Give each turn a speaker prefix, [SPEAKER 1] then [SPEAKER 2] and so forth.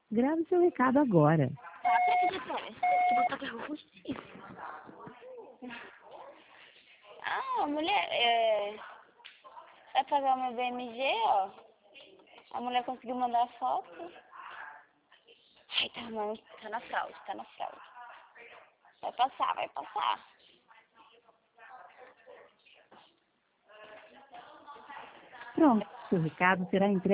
[SPEAKER 1] Grave seu recado agora.
[SPEAKER 2] Tá, peraí, peraí. Deixa eu botar pra rosto. Ah, mulher, vai pagar o meu BMG, ó. A mulher conseguiu mandar a foto. Ai, tá, mano, tá na fraude, tá na fraude. Vai passar, vai passar.
[SPEAKER 1] Pronto, seu recado será entregue.